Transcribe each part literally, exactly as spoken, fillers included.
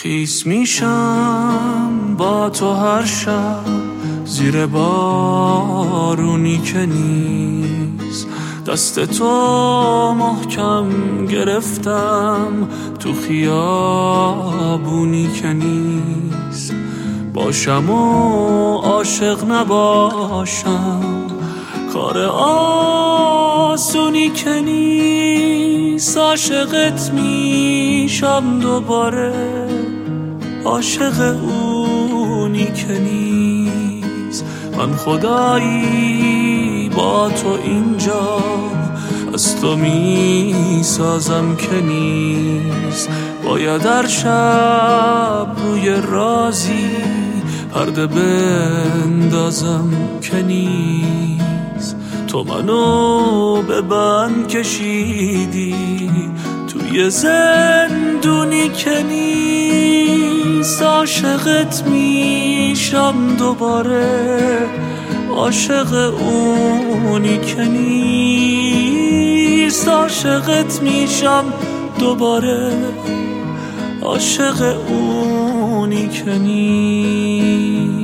خیس میشم با تو هر شب زیر بارونی که نیست، دست تو محکم گرفتم تو خیابونی که نیست. باشم و عاشق نباشم کار آسونی که نیست. عاشقت میشم دوباره، عاشق اونی که نیست. من خدایی با تو اینجا از تو میسازم که نیست. باید در شب روی رازی پرده بندازم که نیست. تو منو به بند کشیدی توی زندونی که نیست. عاشقت میشم دوباره، عاشق اونی که نیست. عاشقت میشم دوباره، عاشق اونی که نیست.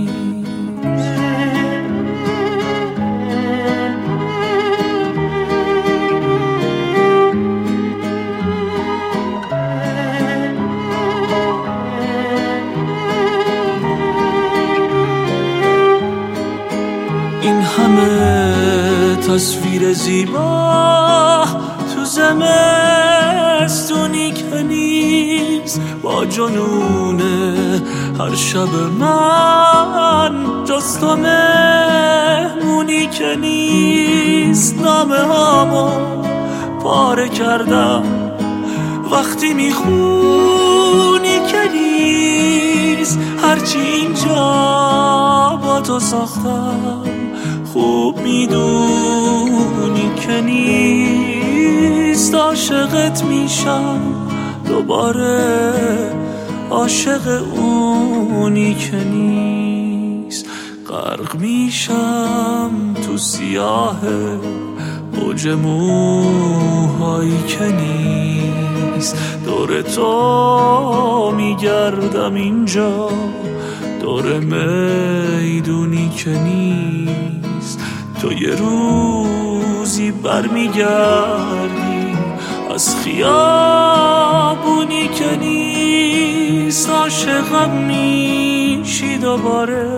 این همه تصویر زیبا تو زمستونی که نیست. با جنون هر شب من جز تو مهمونی که نیست. نامه هامو پاره کردم وقتی میخونی که نیست. هرچی اینجا با تو ساختم خوب میدونی که نیست. عاشقت میشم دوباره، عاشق اونی که نیست. غرق میشم تو سیاه موج موهایی که نیست. دور تو میگردم اینجا، دور میدونی که نیست. تو یه روزی برمیگردی از خیابونی که نیست. عاشقم میشی دوباره،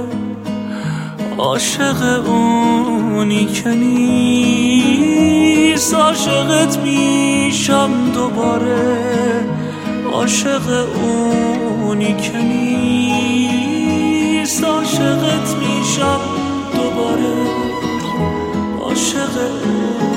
عاشق اونی که نیست. عاشقت میشم دوباره، عاشق اونی که نیست. عاشقت میشم دوباره، عاشق اونی